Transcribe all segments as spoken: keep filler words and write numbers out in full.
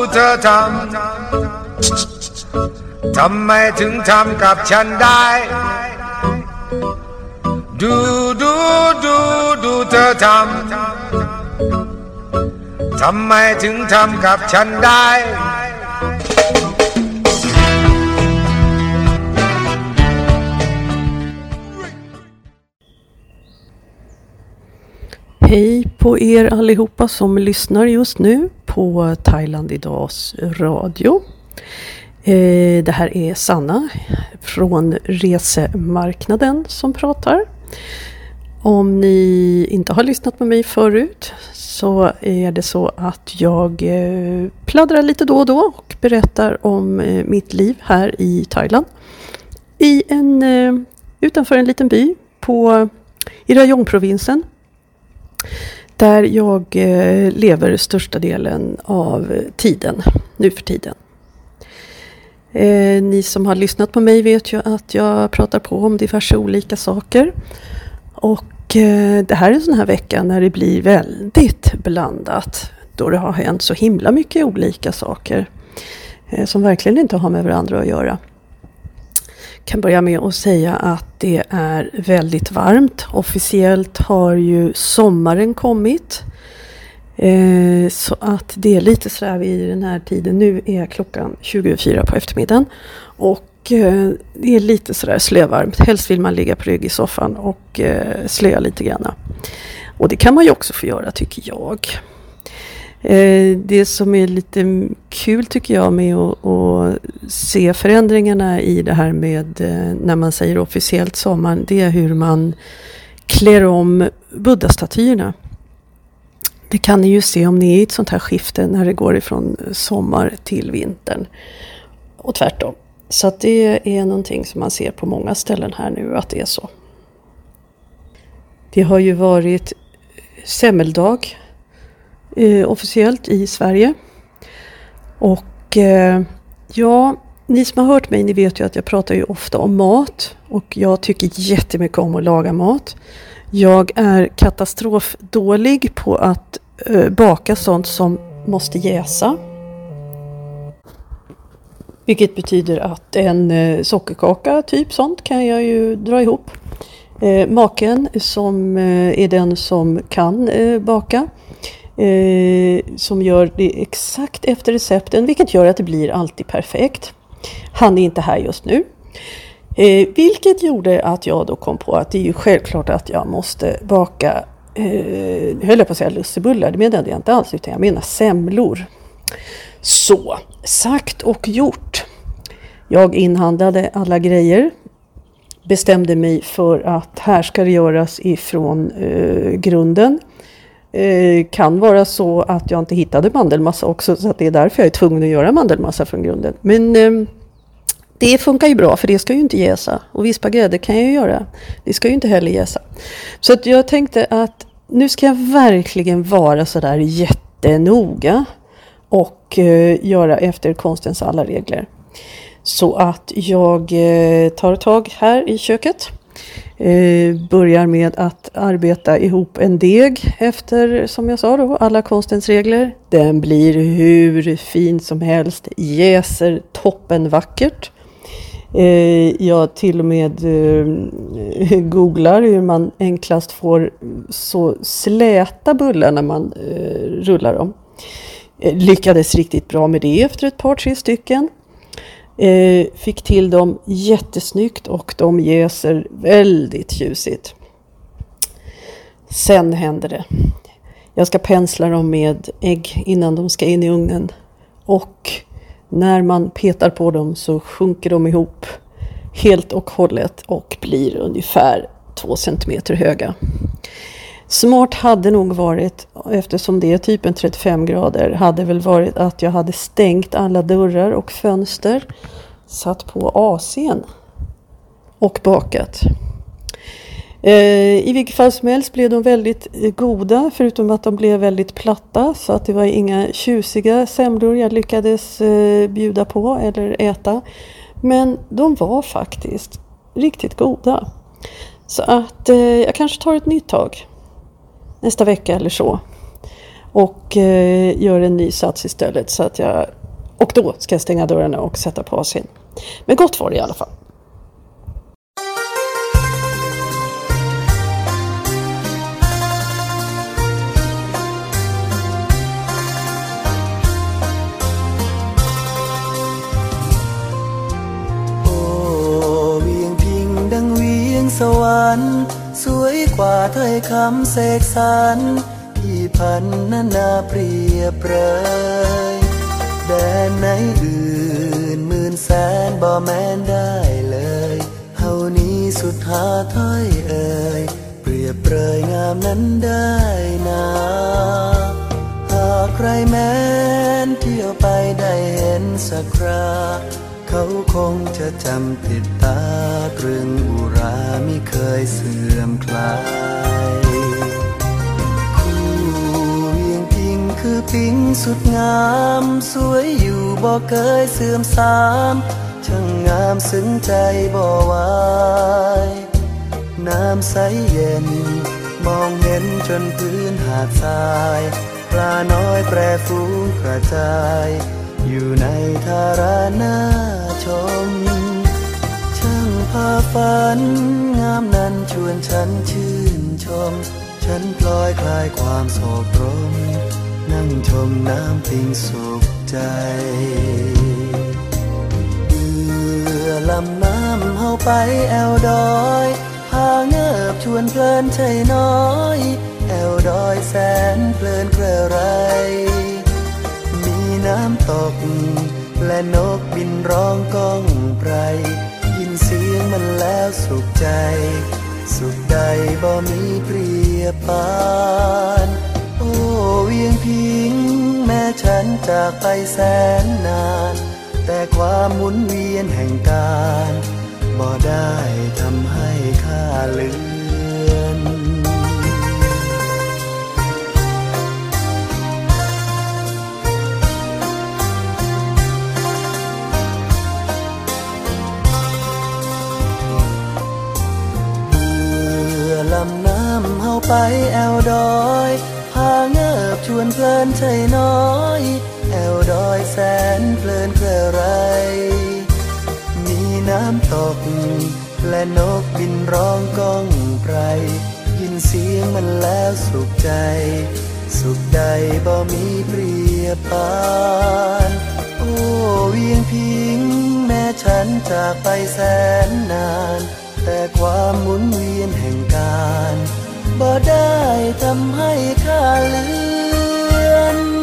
เธอทำทำไมถึงทำกับฉันได้ดูดูดูดูเธอทำทำไมถึงทำกับฉันได้ Hej på er allihopa som lyssnar just nu på Thailand Idags radio. Eh, det här är Sanna från Resemarknaden som pratar. Om ni inte har lyssnat på mig förut så är det så att jag eh, pladdrar lite då och då och berättar om eh, mitt liv här i Thailand. I en, eh, utanför en liten by på, i Rayong-provinsen. Där jag eh, lever största delen av tiden, nu för tiden. Eh, ni som har lyssnat på mig vet ju att jag pratar på om diverse olika saker. Och eh, det här är en sån här vecka när det blir väldigt blandat. Då det har hänt så himla mycket olika saker eh, som verkligen inte har med varandra att göra. Jag kan börja med att säga att det är väldigt varmt. Officiellt har ju sommaren kommit. Eh, så att det är lite sådär vid den här tiden. Nu är klockan tjugofyra på eftermiddagen. Och eh, det är lite sådär slövarmt. Helst vill man ligga på rygg i soffan och eh, slöa lite grann. Och det kan man ju också få göra tycker jag. Eh, det som är lite kul tycker jag med att, att se förändringarna i det här med eh, när man säger officiellt sommaren, det är hur man klär om buddha-statyerna. Det kan ni ju se om ni är i ett sånt här skifte när det går ifrån sommar till vintern och tvärtom. Så att det är någonting som man ser på många ställen här nu att det är så. Det har ju varit semmeldag Eh, officiellt i Sverige. Och eh, ja, ni som har hört mig, ni vet ju att jag pratar ju ofta om mat. Och jag tycker jättemycket om att laga mat. Jag är katastrofdålig på att eh, baka sånt som måste jäsa. Vilket betyder att en eh, sockerkaka, typ sånt, kan jag ju dra ihop. Eh, maken som eh, är den som kan eh, baka. Eh, som gör det exakt efter recepten, vilket gör att det blir alltid perfekt. Han är inte här just nu. Eh, vilket gjorde att jag då kom på att det är ju självklart att jag måste baka, eh, höll jag på att säga lussebullar, det menade jag inte alls utan jag menar semlor. Så, sagt och gjort. Jag inhandlade alla grejer. Bestämde mig för att här ska det göras ifrån eh, grunden. Eh, kan vara så att jag inte hittade mandelmassa också, så att det är därför jag är tvungen att göra mandelmassa från grunden. Men eh, det funkar ju bra, för det ska ju inte jäsa. Och vispa grädde kan jag ju göra. Det ska ju inte heller jäsa. Så att jag tänkte att nu ska jag verkligen vara så där jättenoga och eh, göra efter konstens alla regler. Så att jag eh, tar tag här i köket. Eh, börjar med att arbeta ihop en deg efter, som jag sa då, alla konstens regler. Den blir hur fin som helst, jäser toppen vackert. Eh, jag till och med eh, googlar hur man enklast får så släta bullar när man eh, rullar dem. Eh, lyckades riktigt bra med det efter ett par, tre stycken. Eh, fick till dem jättesnyggt och de jäser väldigt ljusigt. Sen händer det. Jag ska pensla dem med ägg innan de ska in i ugnen. Och när man petar på dem så sjunker de ihop helt och hållet och blir ungefär två centimeter höga. Smart hade nog varit, eftersom det är typ en trettiofem grader, hade väl varit att jag hade stängt alla dörrar och fönster, satt på A C:n och bakat. Eh, I vilket fall som helst blev de väldigt goda, förutom att de blev väldigt platta, så att det var inga tjusiga semlor jag lyckades eh, bjuda på eller äta. Men de var faktiskt riktigt goda. Så att eh, jag kanske tar ett nytt tag nästa vecka eller så. Och eh, gör en ny sats istället så att jag Och då ska jag stänga dörrarna och sätta på sin. Men gott var det i alla fall. สวรรค์สวยกว่าถ้อยคำเสกสรรที่พันนานาเปรียบเปรยแดนไหนอื่นหมื่นแสนบ่แม้นได้เลยเฮานี้สุดหาถ้อยเอ่ยเปรียบเปรยงามนั้นได้นาหากใครแม้นเที่ยวไปได้เห็นสักคราเขาคงจะจำติดตาตรึงอุราไม่เคยเสื่อมคลายคู่เวียงพิงคือปิงสุดงามสวยอยู่บ่เคยเสื่อมสามช่างงามซึ้งใจบ่ไหวน้ำใสเย็นมองเห็นจนพื้นหาดทรายปลาน้อยแปรฟูงกระจายอยู่ในธาราน่าชมช่างพาฝันงามนั้นชวนฉันชื่นชมฉันพลอยคลายความโศกตรมนั่งชมน้ำปิงสุขใจเรือลำน้ำเฮาไปแอวดอยพาเงิบชวนเพลินใจน้อยแอวดอยแสนเพลินเพลิไรน้ำตกและนกบินร้องก้องไพรยินเสียงมันแล้วสุขใจสุขใดบ่มีเปรียบปานโอ้เวียงพิงแม้ฉันจากไปแสนนานแต่ความหมุนเวียนแห่งการบ่ได้ทำให้ข้าเลือนลำน้ำเฮาไปแอวดอยพาเงิบชวนเพลินใจน้อยแอวดอยแสนเพลินเพลิไรมีน้ำตกและนกบินร้องก้องไพรยินเสียงมันแล้วสุขใจสุขใดบ่มีเปรียบปานโอ้เวียงพิงแม้ฉันจากไปแสนนานแต่ความหมุนเวียนแห่งการบ่ได้ทำให้ข้าเลือน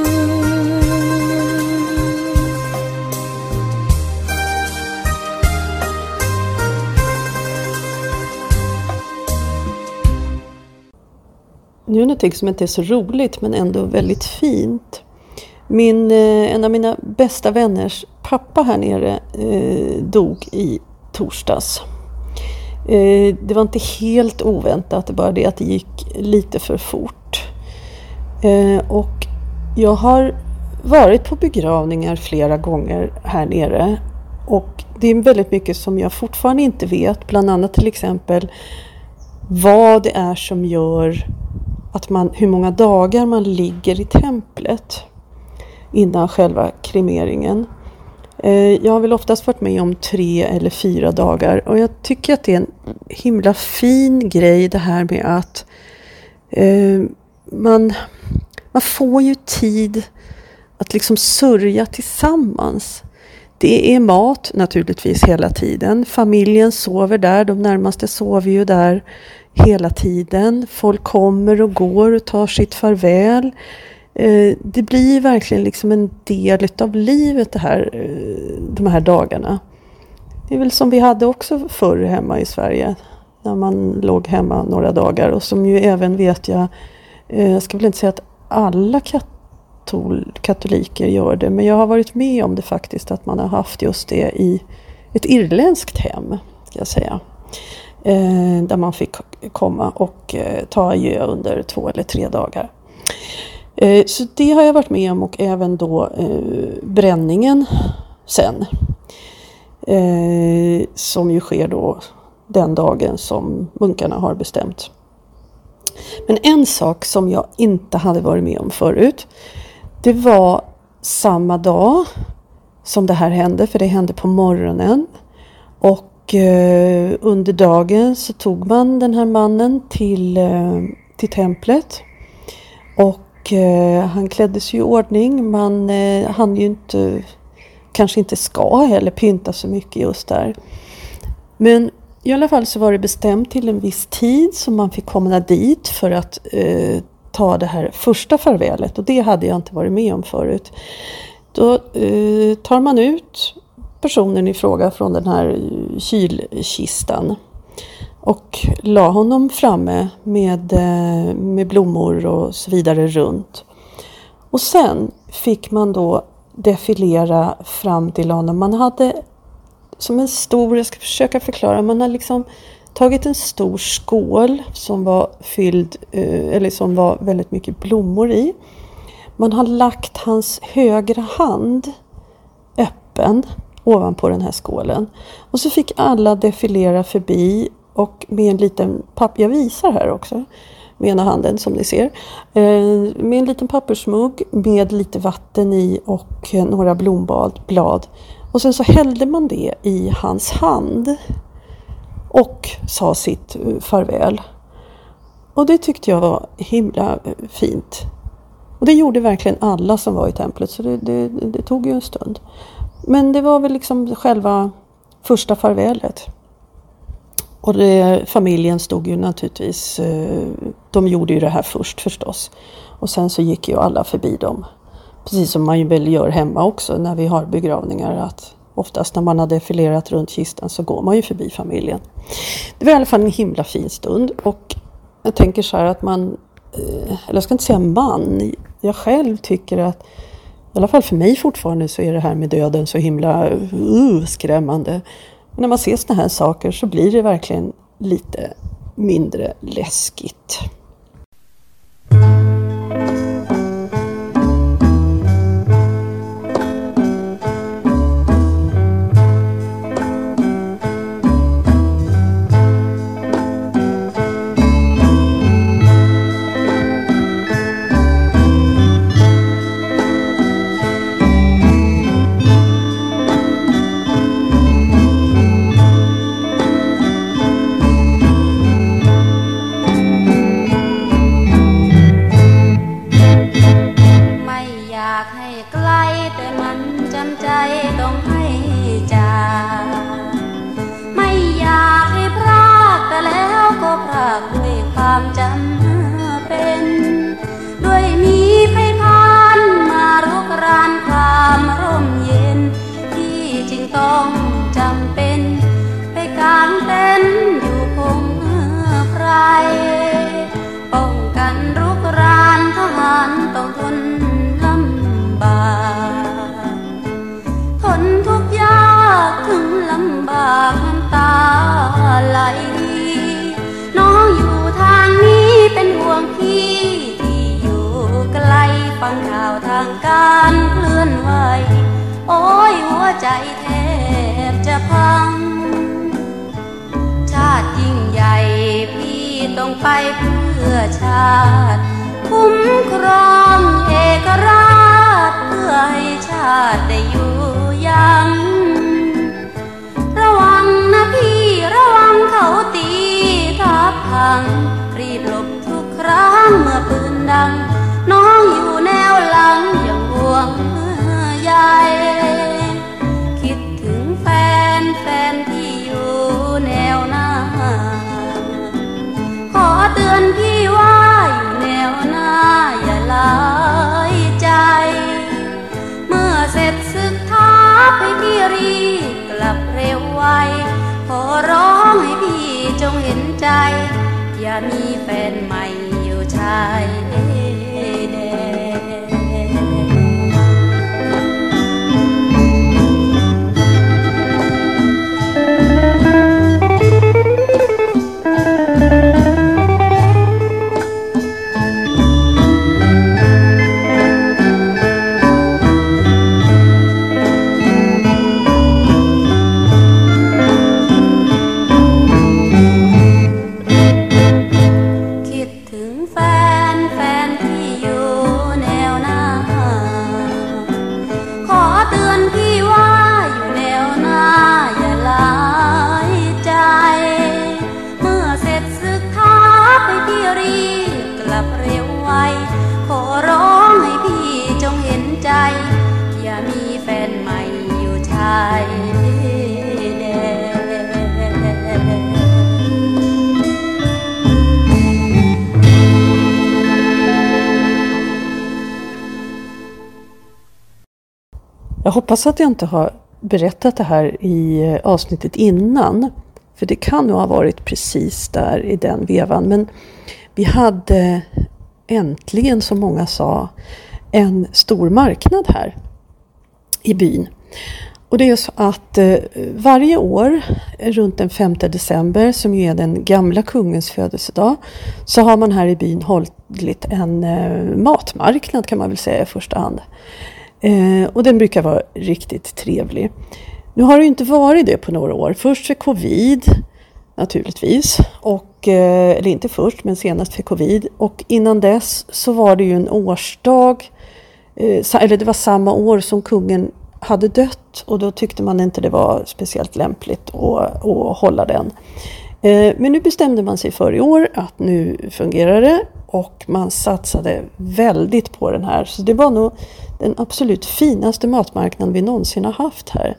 Nu är någonting som inte är så roligt men ändå väldigt fint. Min, en av mina bästa vänners pappa här nere eh, dog i torsdags. Eh, det var inte helt oväntat, det bara det att det gick lite för fort. Eh, och jag har varit på begravningar flera gånger här nere. Och det är väldigt mycket som jag fortfarande inte vet. Bland annat till exempel vad det är som gör att man, hur många dagar man ligger i templet innan själva kremeringen. Jag har väl oftast varit med om tre eller fyra dagar. Och jag tycker att det är en himla fin grej det här med att eh, man, man får ju tid att liksom sörja tillsammans. Det är mat naturligtvis hela tiden. Familjen sover där, de närmaste sover ju där hela tiden. Folk kommer och går och tar sitt farväl. Det blir verkligen liksom en del av livet det här, de här dagarna. Det är väl som vi hade också förr hemma i Sverige. När man låg hemma några dagar. Och som ju även vet jag, jag ska väl inte säga att alla katol, katoliker gör det. Men jag har varit med om det faktiskt, att man har haft just det i ett irländskt hem, ska jag säga. Där man fick komma och ta adjö under två eller tre dagar. Så det har jag varit med om, och även då eh, bränningen sen. Eh, som ju sker då den dagen som munkarna har bestämt. Men en sak som jag inte hade varit med om förut, det var samma dag som det här hände, för det hände på morgonen. Och eh, under dagen så tog man den här mannen till, eh, till templet. Och eh, han kläddes ju i ordning. Man eh, hann ju inte, kanske inte ska heller pynta så mycket just där. Men i alla fall så var det bestämt till en viss tid som man fick komma dit för att eh, ta det här första farvälet. Och det hade jag inte varit med om förut. Då eh, tar man ut personen i fråga från den här kylkistan och la honom framme med, eh, med blommor och så vidare runt. Och sen fick man då defilera fram till honom. Man hade som en stor, jag ska försöka förklara, man har liksom tagit en stor skål som var fylld, eller som var väldigt mycket blommor i. Man har lagt hans högra hand öppen ovanpå den här skålen. Och så fick alla defilera förbi och med en liten papp, jag visar här också med ena handen som ni ser, med en liten pappersmugg med lite vatten i och några blomblad. Och sen så hällde man det i hans hand och sa sitt farväl. Och det tyckte jag var himla fint. Och det gjorde verkligen alla som var i templet, så det, det, det tog ju en stund. Men det var väl liksom själva första farvälet. Och det, familjen stod ju naturligtvis, de gjorde ju det här först förstås. Och sen så gick ju alla förbi dem. Precis som man ju väl gör hemma också när vi har begravningar, att oftast när man har defilerat runt kistan så går man ju förbi familjen. Det var i alla fall en himla fin stund, och jag tänker så här att man, eller jag ska inte säga man, jag själv tycker att, i alla fall för mig fortfarande, så är det här med döden så himla uh, skrämmande. Men när man ser såna här saker så blir det verkligen lite mindre läskigt. ใจแทบจะพังชาติยิ่งใหญ่พี่ต้องไปเพื่อชาติคุ้มครองเอกราชเพื่อให้ชาติได้อยู่ยังระวังนะพี่ระวังเขาตีทับพังรีบหลบทุกครั้งเมื่อปืนดังน้องอยู่แนวหลังอย่างห่วงใยแฟนแฟนที่อยู่แนวหน้าขอเตือนพี่ว่าอยู่แนวหน้าอย่าลายใจเมื่อเสร็จศึกท้าให้พี่รีบกลับเร็วไวขอร้องให้พี่จงเห็นใจอย่ามีแฟนใหม่อยู่ชายแดนแฟ Jag hoppas att jag inte har berättat det här i avsnittet innan. För det kan nog ha varit precis där i den vevan. Men vi hade äntligen, som många sa, en stor marknad här i byn. Och det är så att eh, varje år runt den femte december, som ju är den gamla kungens födelsedag, så har man här i byn hållit en eh, matmarknad, kan man väl säga i första hand. Eh, och den brukar vara riktigt trevlig. Nu har det ju inte varit det på några år. Först för covid naturligtvis, och, eh, eller inte först men senast för covid. Och innan dess så var det ju en årsdag, eh, eller det var samma år som kungen hade dött, och då tyckte man inte det var speciellt lämpligt att, att hålla den. Eh, men nu bestämde man sig för i år att nu fungerar det, och man satsade väldigt på den här. Så det var nog den absolut finaste matmarknaden vi någonsin har haft här.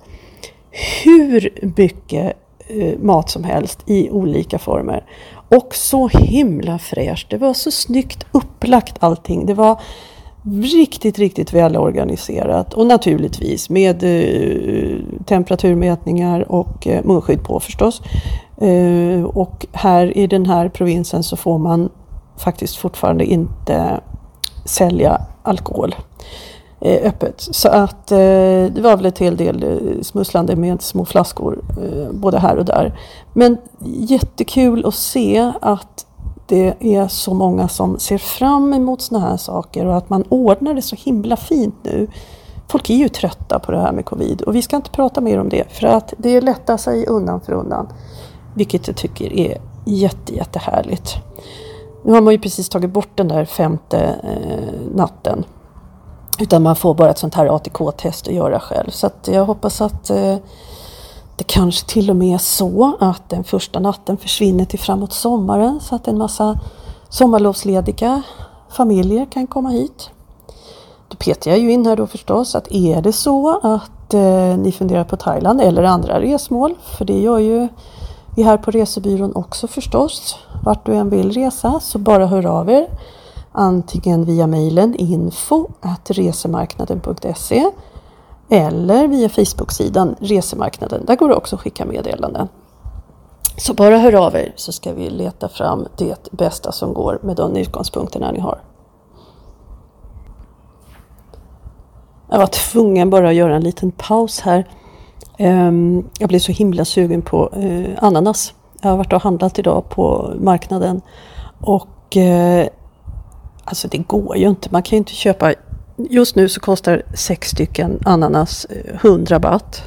Hur mycket eh, mat som helst i olika former. Och så himla fräscht. Det var så snyggt upplagt allting. Det var riktigt, riktigt väl organiserat. Och naturligtvis med eh, temperaturmätningar och eh, munskydd på förstås. Eh, och här i den här provinsen så får man faktiskt fortfarande inte sälja alkohol eh, öppet. Så att eh, det var väl ett hel del eh, smusslande med små flaskor eh, både här och där. Men jättekul att se att det är så många som ser fram emot såna här saker, och att man ordnar det så himla fint nu. Folk är ju trötta på det här med covid, och vi ska inte prata mer om det, för att det lättar sig undan för undan, vilket jag tycker är jätte, jättehärligt. Nu har man ju precis tagit bort den där femte eh, natten, utan man får bara ett sånt här A T K-test att göra själv. Så att jag hoppas att eh, det kanske till och med är så att den första natten försvinner till framåt sommaren, så att en massa sommarlovslediga familjer kan komma hit. Då petar jag ju in här då förstås att är det så att eh, ni funderar på Thailand eller andra resmål, för det gör ju vi här på resebyrån också förstås, vart du än vill resa, så bara hör av er. Antingen via mejlen info at resemarknaden punkt se eller via Facebook-sidan Resemarknaden. Där går det också att skicka meddelanden. Så bara hör av er, så ska vi leta fram det bästa som går med de utgångspunkterna ni har. Jag var tvungen bara att göra en liten paus här. Jag blev så himla sugen på ananas. Jag har varit och handlat idag på marknaden. Och alltså det går ju inte. Man kan ju inte köpa. Just nu så kostar sex stycken ananas hundra baht.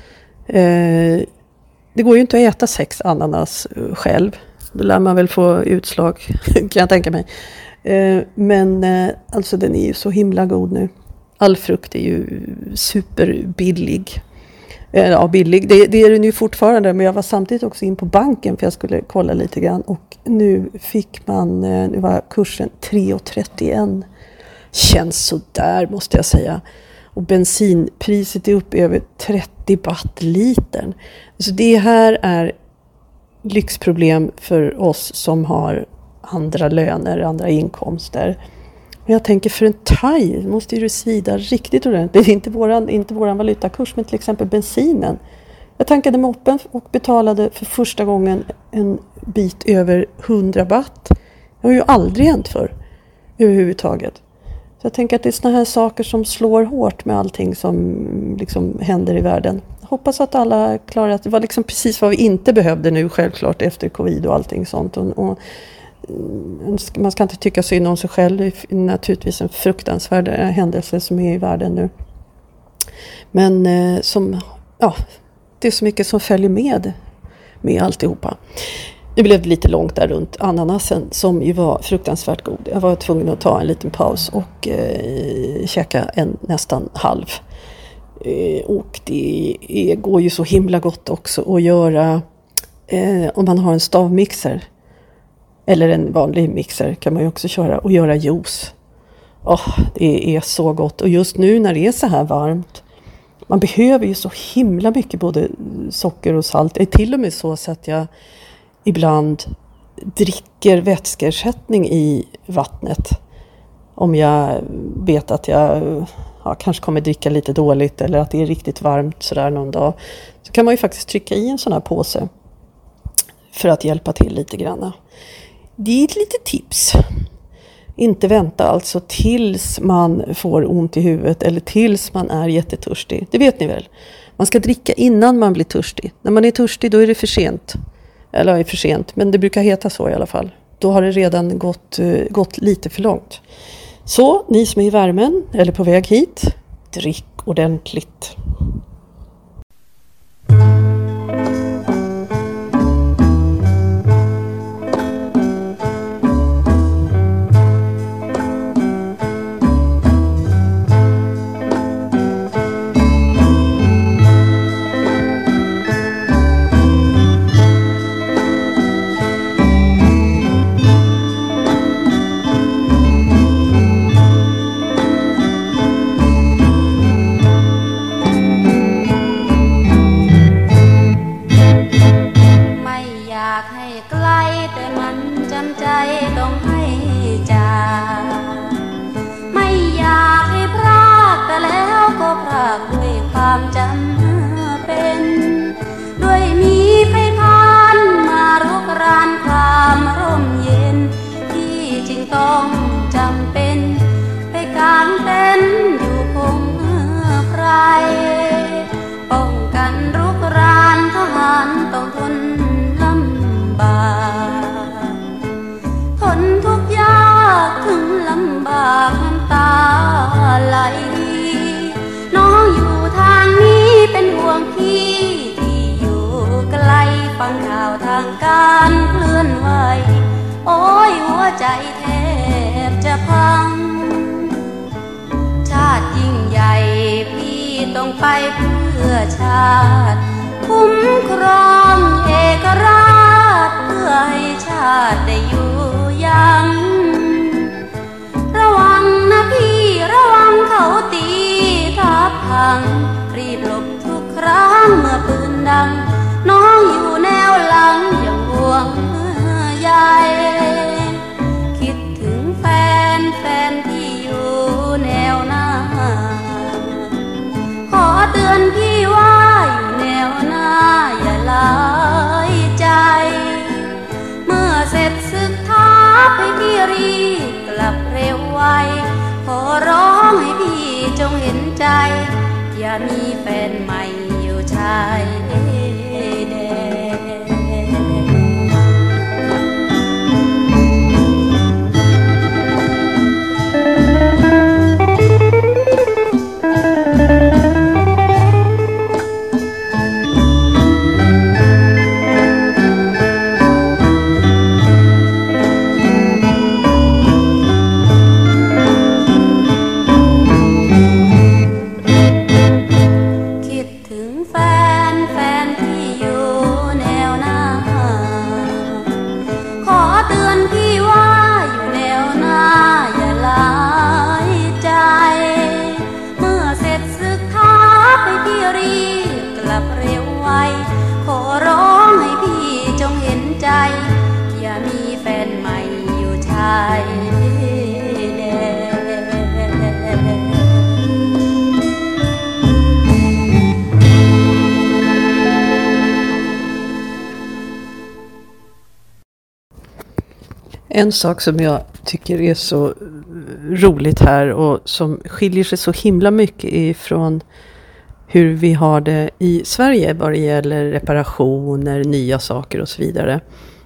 Det går ju inte att äta sex ananas själv. Då lär man väl få utslag, kan jag tänka mig. Men alltså den är ju så himla god nu. All frukt är ju superbillig. Ja, billig. Det, det är den ju fortfarande, men jag var samtidigt också in på banken för jag skulle kolla lite grann. Och nu fick man, nu var kursen tre komma trettioen. Känns så där måste jag säga. Och bensinpriset är uppe över trettio baht litern. Så det här är lyxproblem för oss som har andra löner, andra inkomster. Men jag tänker för en thai måste ju det svida riktigt ordentligt. Det är inte våran, inte våran valutakurs, men till exempel bensinen. Jag tankade moppen och betalade för första gången en bit över hundra baht. Det har ju aldrig hänt för överhuvudtaget. Så jag tänker att det är såna här saker som slår hårt med allting som liksom händer i världen. Jag hoppas att alla klarar att det var liksom precis vad vi inte behövde nu självklart efter covid och allting sånt. Och, och man ska inte tycka synd om sig själv. Det är naturligtvis en fruktansvärd händelse som är i världen nu. Men eh, som, ja, det är så mycket som följer med med alltihopa. Det blev lite långt där runt ananasen som ju var fruktansvärt god. Jag var tvungen att ta en liten paus och eh, käka en nästan halv. Eh, och det är, går ju så himla gott också att göra eh, om man har en stavmixer. Eller en vanlig mixer kan man ju också köra och göra juice. Oh, det är så gott. Och just nu när det är så här varmt. Man behöver ju så himla mycket både socker och salt. Det är till och med så, så att jag ibland dricker vätskeersättning i vattnet. Om jag vet att jag ja, kanske kommer dricka lite dåligt eller att det är riktigt varmt sådär någon dag, så kan man ju faktiskt trycka i en sån här påse för att hjälpa till lite grann. Det är ett litet tips. Inte vänta alltså tills man får ont i huvudet eller tills man är jättetörstig. Det vet ni väl? Man ska dricka innan man blir törstig. När man är törstig då är det för sent. Eller är för sent, men det brukar heta så i alla fall. Då har det redan gått, gått lite för långt. Så ni som är i värmen eller på väg hit, drick ordentligt. การเคลื่อนไหวโอ้ยหัวใจแทบจะพังชาติยิ่งใหญ่พี่ต้องไปเพื่อชาติคุ้มครองเอกราชเพื่อให้ชาติได้อยู่ยังระวังนะพี่ระวังเขาตีทับพังรีบหลบทุกครั้งเมื่อปืนดังน้องอยู่แนวหลังอย่างห่วงใยคิดถึงแฟนแฟนที่อยู่แนวหน้าขอเตือนพี่ว่าอยู่แนวหน้าอย่าลายใจเมื่อเสร็จศึกทัพให้พี่รีบกลับเร็วไวขอร้องให้พี่จงเห็นใจอย่ามีแฟนใหม่อยู่ชาย En sak som jag tycker är så roligt här och som skiljer sig så himla mycket ifrån hur vi har det i Sverige vad det gäller reparationer, nya saker och så vidare.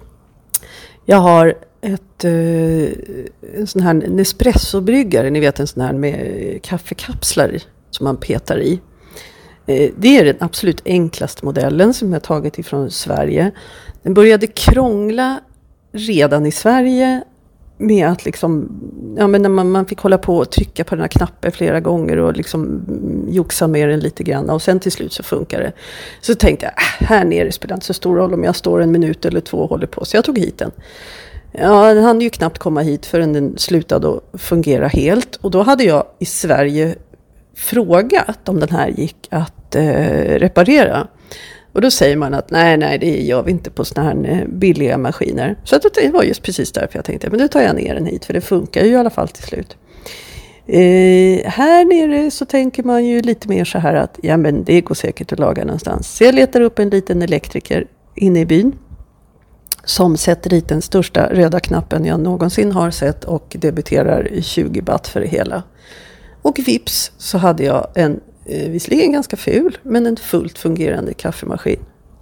Jag har ett, en sån här Nespresso-bryggare, ni vet en sån här med kaffekapslar som man petar i. Det är den absolut enklaste modellen som jag tagit ifrån Sverige. Den började krångla redan i Sverige med att liksom, ja men när man, man fick hålla på och trycka på den här knappen flera gånger och liksom joxa med den lite grann och sen till slut så funkar det. Så tänkte jag, äh, här nere spelar inte så stor roll om jag står en minut eller två och håller på. Så jag tog hit den. Ja, den hann ju knappt komma hit förrän den slutade att fungera helt. Och då hade jag i Sverige frågat om den här gick att eh, reparera. Och då säger man att nej, nej, det gör vi inte på såna här billiga maskiner. Så att det var just precis därför jag tänkte, men nu tar jag ner den hit för det funkar ju i alla fall till slut. Eh, här nere så tänker man ju lite mer så här att ja, men det går säkert att laga någonstans. Så jag letar upp en liten elektriker inne i byn som sätter dit den största röda knappen jag någonsin har sett och debiterar tjugo baht för det hela. Och vips så hade jag en, eh, visserligen ganska ful, men en fullt fungerande kaffemaskin.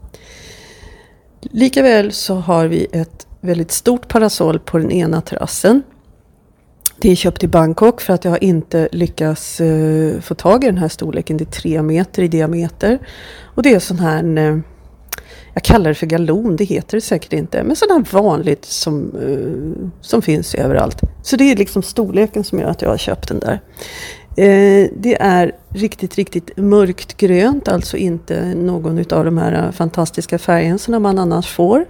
Likaväl så har vi ett väldigt stort parasoll på den ena terrassen. Det är köpt i Bangkok för att jag inte lyckas uh, få tag i den här storleken. Det är tre meter i diameter. Och det är sån här, uh, jag kallar det för galon, det heter det säkert inte. Men sån här vanligt som, uh, som finns överallt. Så det är liksom storleken som gör att jag har köpt den där. Uh, det är riktigt, riktigt mörkt grönt. Alltså inte någon av de här fantastiska färgerna som man annars får.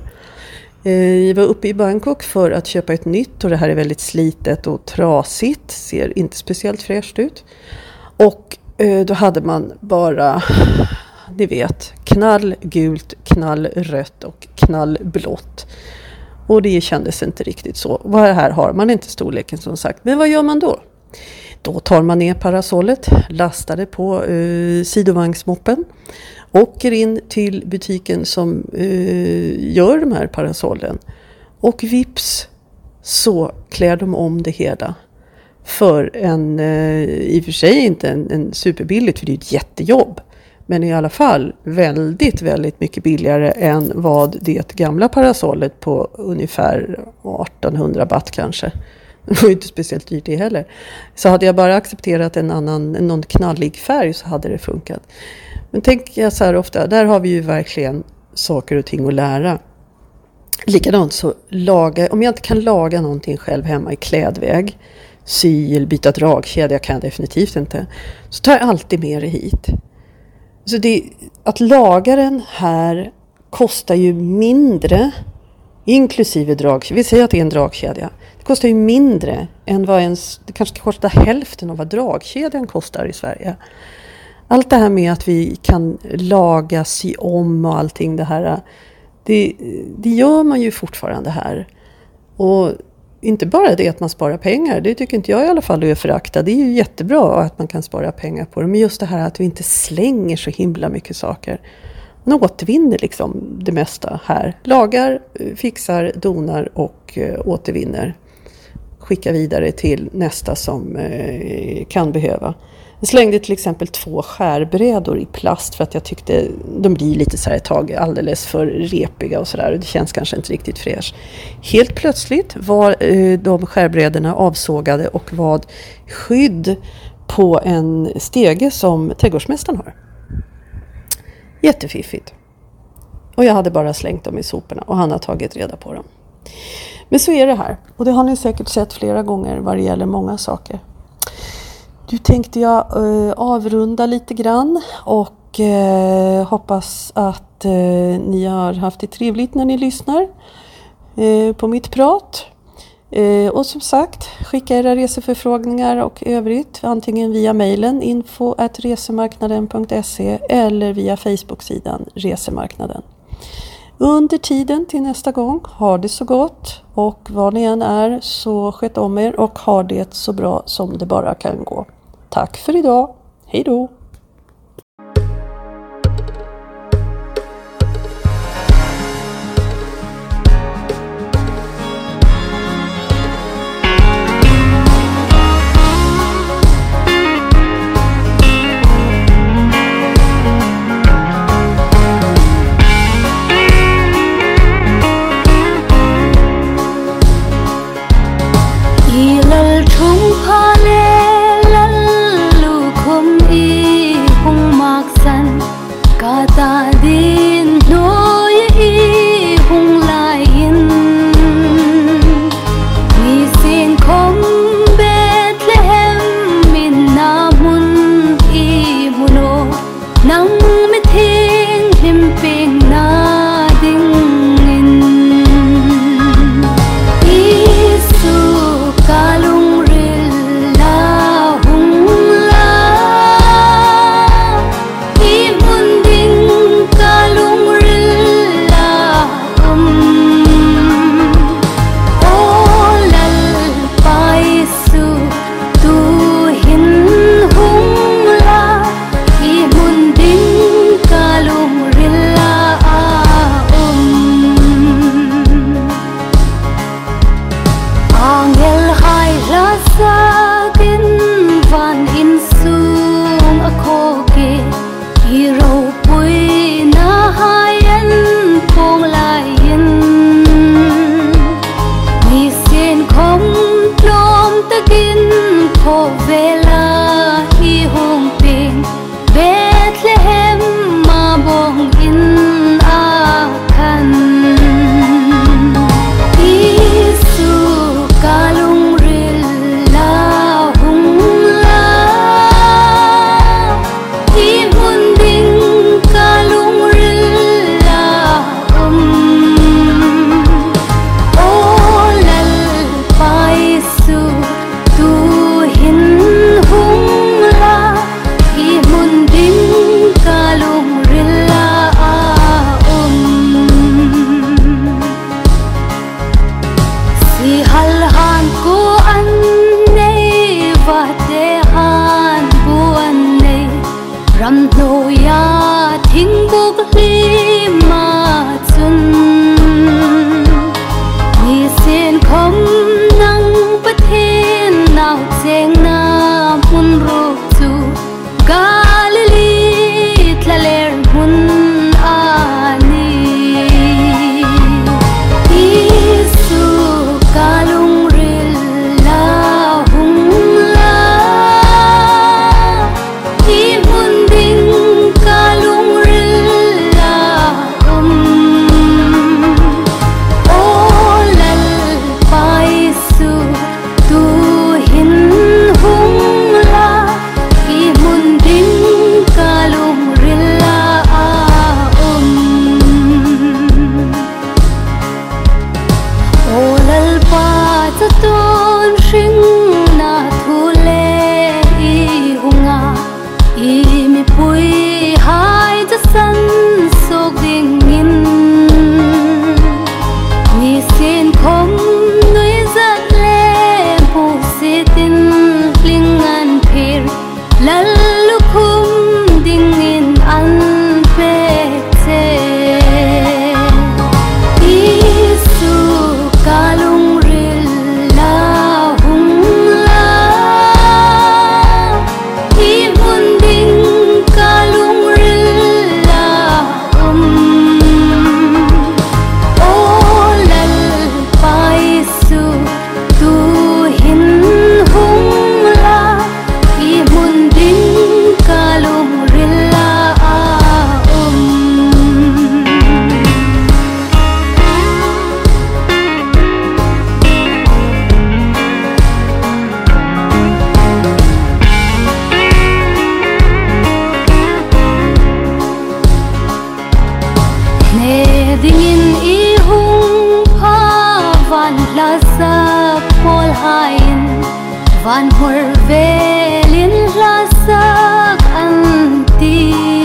Jag var uppe i Bangkok för att köpa ett nytt och det här är väldigt slitet och trasigt. Ser inte speciellt fräscht ut. Och då hade man bara, ni vet, knallgult, knallrött och knallblått. Och det kändes inte riktigt så. Och här har man inte storleken som sagt. Men vad gör man då? Då tar man ner parasollet, lastar det på eh, sidovagnsmoppen. Åker in till butiken som eh, gör de här parasollen. Och vips så klär de om det hela. För en, eh, i och för sig inte en, en superbilligt, för det är ett jättejobb. Men i alla fall väldigt, väldigt mycket billigare än vad det gamla parasollet på ungefär artonhundra baht kanske. Det var ju inte speciellt dyrt det heller. Så hade jag bara accepterat en annan, någon knallig färg så hade det funkat. Men tänk jag så här ofta, där har vi ju verkligen saker och ting att lära. Likadant så laga, om jag inte kan laga någonting själv hemma i klädväg, sy eller byta dragkedja kan jag definitivt inte. Så tar jag alltid med det hit. Så det, att laga den här kostar ju mindre, inklusive dragkedja. Vi säger att det är en dragkedja. Det kostar ju mindre än vad ens, det kanske kostar hälften av vad dragkedjan kostar i Sverige. Allt det här med att vi kan laga, sy om och allting det här, det, det gör man ju fortfarande här. Och inte bara det att man sparar pengar, det tycker inte jag i alla fall är förakta. Det är ju jättebra att man kan spara pengar på det. Men just det här att vi inte slänger så himla mycket saker. Man återvinner liksom det mesta här. Lagar, fixar, donar och eh, återvinner. Skickar vidare till nästa som eh, kan behöva. Jag slängde till exempel två skärbrädor i plast för att jag tyckte de blir lite så här ett tag alldeles för repiga och sådär. Det känns kanske inte riktigt fräsch. Helt plötsligt var eh, de skärbrädorna avsågade och var skydd på en stege som trädgårdsmästaren har. Jättefiffigt. Och jag hade bara slängt dem i soporna och han har tagit reda på dem. Men så är det här. Och det har ni säkert sett flera gånger vad det gäller många saker. Nu tänkte jag eh, avrunda lite grann och eh, hoppas att eh, ni har haft det trevligt när ni lyssnar eh, på mitt prat. Eh, och som sagt, skicka era reseförfrågningar och övrigt antingen via mejlen info at resemarknaden punkt se eller via Facebook-sidan Resemarknaden. Under tiden till nästa gång, ha det så gott och vad ni än är så sköt om er och ha det så bra som det bara kan gå. Tack för idag. Hej då! Ilal chung pa le lal lu khum i ำโนยาทิ้งบุกลีมาจุนมีเส้นคมนังประเทศนาวเจงนามุนรูจูกาลิลีทะเลมุนอานีอิสุกาลุงริลลาหุงลาอีมุนดิงกาลุงริลลาอุมโอลัลไปสุตูหินหุงลาอีมุนดิงกาลุงริลลาอุมโอลัลปาจะโดนชิงนาทุเลอีหุงาอีมีปุยหายจะสันโศกดิ่งยินมีเส้นคมนุยจัดเลผู้สิตินพลิงอันเพรลัลลุคุมดิ่งยินอันเปเจอิสุกาลุงริลลาหุงลาอีมุนดิงกาลุงริลลาอุมโอลัลไปสุตูหินหุงลาอีมุนดิงกาลุงริลลาอุมเนดิ่งอินอีหุงพาวันลาสักโพลหายนวันหัวเวลินลาสักอันตี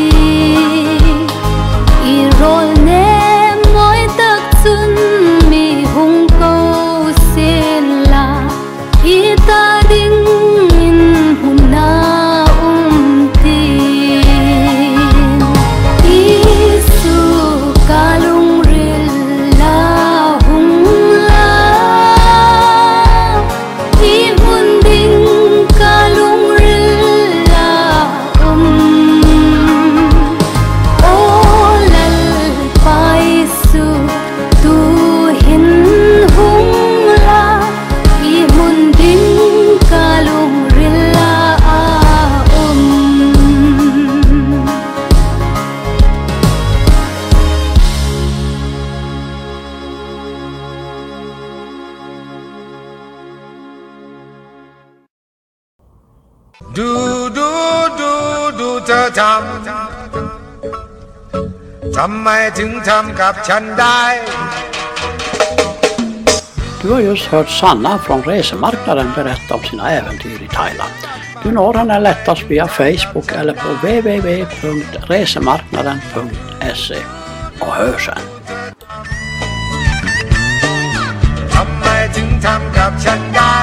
อีโรลเนมอยตักจุนมีหุงโกเซนลาอีตาดิ่งอินหุนาอุมตีอิสุกาลุงริลลาหุงลาอีมุนดิงกาลุงริลลาอุมโอลัลไปสุตูหินหุงลาอีมุนดิงกาลุงริลลาอุมดูดูดูดูเธอทำทำไมถึงทำกับฉันได้ Du har just hört Sanna från Resemarknaden berätta om sina äventyr i Thailand. Du når henne lättast via Facebook eller på w w w punkt resemarknaden punkt se. Och hör sen. ทำไมถึงทำกับฉันได้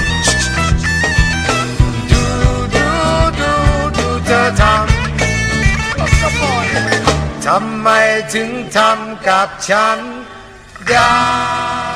ดูดูดูดูเธอทำทำไมถึงทำกับฉันได้